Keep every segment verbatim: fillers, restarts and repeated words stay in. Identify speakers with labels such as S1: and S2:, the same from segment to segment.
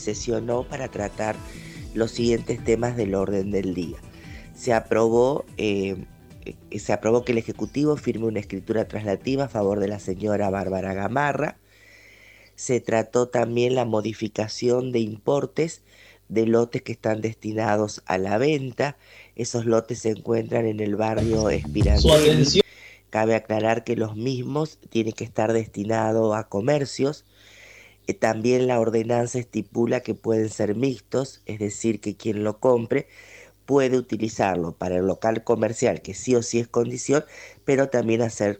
S1: sesionó para tratar los siguientes temas del orden del día. Se aprobó, eh, se aprobó que el Ejecutivo firme una escritura traslativa a favor de la señora Bárbara Gamarra. Se trató también la modificación de importes de lotes que están destinados a la venta. Esos lotes se encuentran en el barrio Espirandelli. Cabe aclarar que los mismos tienen que estar destinados a comercios. Eh, también la ordenanza estipula que pueden ser mixtos, es decir, que quien lo compre puede utilizarlo para el local comercial, que sí o sí es condición, pero también hacer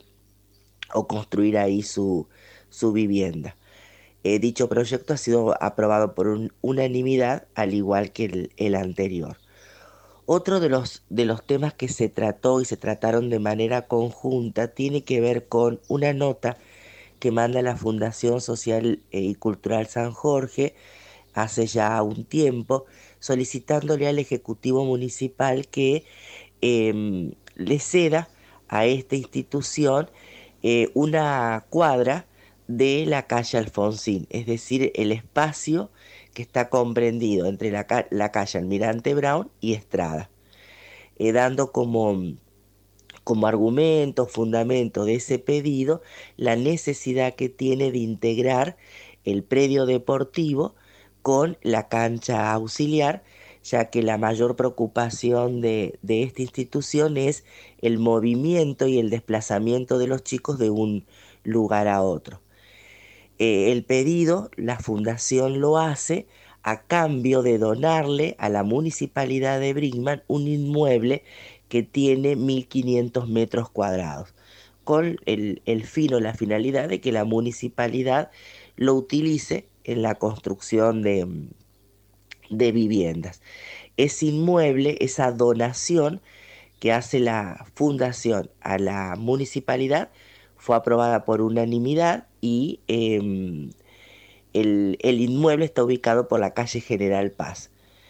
S1: o construir ahí su, su vivienda. Eh, dicho proyecto ha sido aprobado por un, unanimidad, al igual que el, el anterior. Otro de los, de los temas que se trató y se trataron de manera conjunta tiene que ver con una nota que manda la Fundación Social y Cultural San Jorge hace ya un tiempo, solicitándole al Ejecutivo Municipal que eh, le ceda a esta institución eh, una cuadra de la calle Alfonsín, es decir, el espacio que está comprendido entre la, ca la calle Almirante Brown y Estrada, eh, dando como, como argumento, fundamento de ese pedido, la necesidad que tiene de integrar el predio deportivo con la cancha auxiliar, ya que la mayor preocupación de, de esta institución es el movimiento y el desplazamiento de los chicos de un lugar a otro. Eh, el pedido, la fundación lo hace a cambio de donarle a la municipalidad de Brinkman un inmueble que tiene mil quinientos metros cuadrados, con el, el fin o la finalidad de que la municipalidad lo utilice en la construcción de, de viviendas. Ese inmueble, esa donación que hace la fundación a la municipalidad, fue aprobada por unanimidad y eh, el, el inmueble está ubicado por la calle General Paz.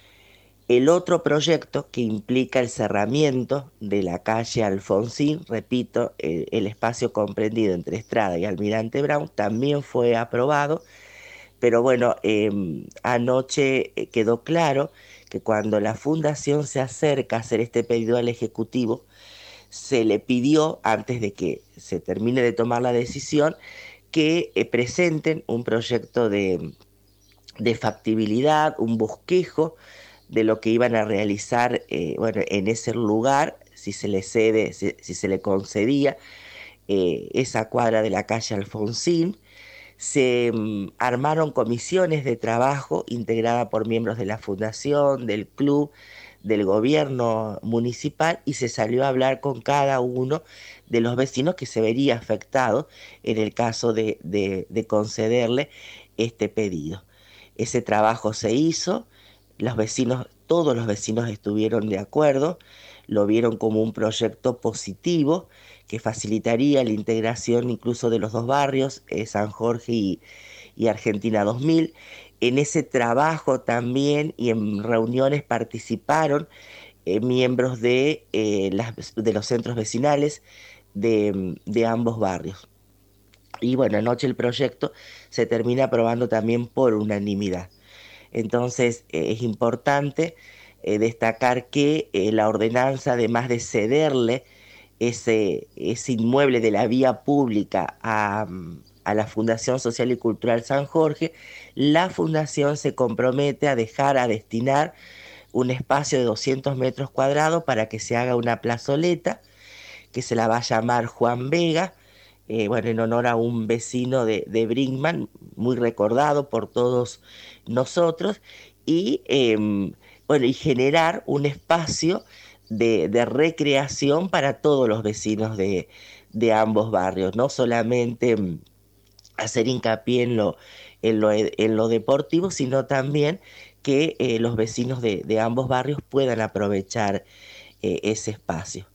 S1: El otro proyecto que implica el cerramiento de la calle Alfonsín, repito, el, el espacio comprendido entre Estrada y Almirante Brown, también fue aprobado, pero bueno, eh, anoche quedó claro que cuando la fundación se acerca a hacer este pedido al Ejecutivo, se le pidió, antes de que se termine de tomar la decisión, que eh, presenten un proyecto de, de factibilidad, un bosquejo de lo que iban a realizar eh, bueno, en ese lugar, si se le cede, si, si se le concedía eh, esa cuadra de la calle Alfonsín. Se um, armaron comisiones de trabajo integradas por miembros de la fundación, del club, del gobierno municipal, y se salió a hablar con cada uno de los vecinos que se vería afectado en el caso de, de, de concederle este pedido. Ese trabajo se hizo, los vecinos, todos los vecinos estuvieron de acuerdo, lo vieron como un proyecto positivo que facilitaría la integración incluso de los dos barrios, eh, San Jorge y, y Argentina dos mil. En ese trabajo también y en reuniones participaron eh, miembros de, eh, las, de los centros vecinales de, de ambos barrios. Y bueno, anoche el proyecto se termina aprobando también por unanimidad. Entonces eh, es importante eh, destacar que eh, la ordenanza, además de cederle ese, ese inmueble de la vía pública a, a la Fundación Social y Cultural San Jorge, la fundación se compromete a dejar, a destinar un espacio de doscientos metros cuadrados para que se haga una plazoleta que se la va a llamar Juan Vega, eh, bueno, en honor a un vecino de, de Brinkman, muy recordado por todos nosotros, y, eh, bueno, y generar un espacio de, de recreación para todos los vecinos de, de ambos barrios, no solamente mm, hacer hincapié en lo, en lo, en lo deportivo, sino también que eh, los vecinos de, de ambos barrios puedan aprovechar eh, ese espacio.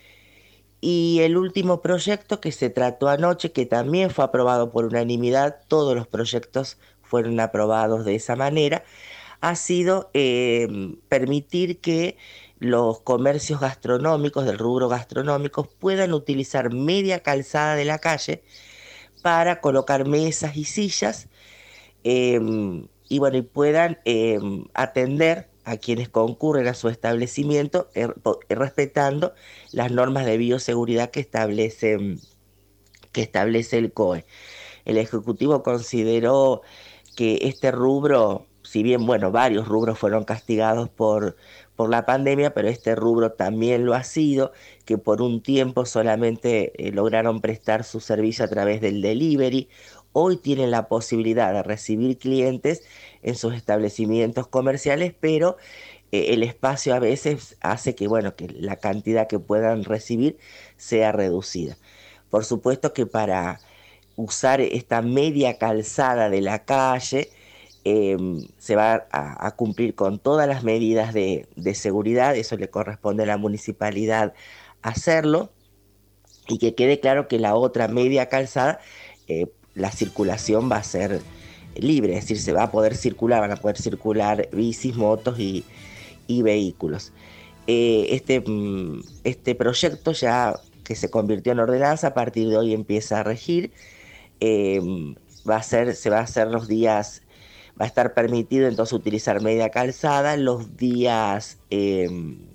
S1: Y el último proyecto que se trató anoche, que también fue aprobado por unanimidad, todos los proyectos fueron aprobados de esa manera, ha sido eh, permitir que los comercios gastronómicos, del rubro gastronómico, puedan utilizar media calzada de la calle para colocar mesas y sillas, eh, y bueno, y puedan eh, atender a quienes concurren a su establecimiento eh, respetando las normas de bioseguridad que establece, que establece el C O E. El Ejecutivo consideró que este rubro, si bien, bueno, varios rubros fueron castigados por, por la pandemia, pero este rubro también lo ha sido, que por un tiempo solamente eh, lograron prestar su servicio a través del delivery. Hoy tienen la posibilidad de recibir clientes en sus establecimientos comerciales, pero eh, el espacio a veces hace que, bueno, que la cantidad que puedan recibir sea reducida. Por supuesto que para usar esta media calzada de la calle, eh, se va a, a, cumplir con todas las medidas de, de seguridad, eso le corresponde a la municipalidad hacerlo, y que quede claro que la otra media calzada, eh, la circulación va a ser libre, es decir, se va a poder circular, van a poder circular bicis, motos y, y vehículos. Eh, este, este proyecto ya que se convirtió en ordenanza, a partir de hoy empieza a regir. Eh, va a ser, se va a hacer los días, va a estar permitido entonces utilizar media calzada los días eh,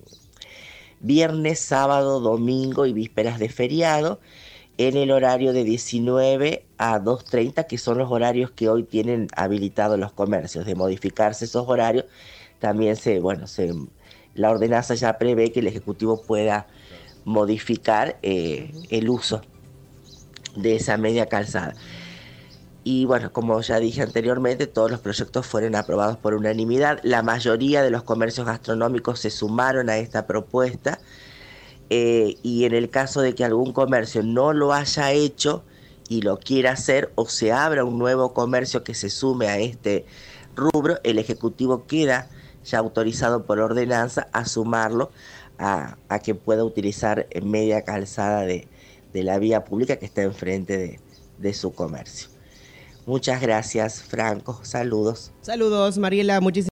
S1: viernes, sábado, domingo y vísperas de feriado, en el horario de diecinueve a dos treinta, que son los horarios que hoy tienen habilitados los comercios. De modificarse esos horarios, también se, bueno, se, la ordenanza ya prevé que el Ejecutivo pueda modificar eh, el uso de esa media calzada. Y bueno, como ya dije anteriormente, todos los proyectos fueron aprobados por unanimidad. La mayoría de los comercios gastronómicos se sumaron a esta propuesta. Eh, y en el caso de que algún comercio no lo haya hecho y lo quiera hacer, o se abra un nuevo comercio que se sume a este rubro, el Ejecutivo queda ya autorizado por ordenanza a sumarlo a, a que pueda utilizar media calzada de, de la vía pública que está enfrente de, de su comercio. Muchas gracias, Franco. Saludos.
S2: Saludos, Mariela. Muchísimas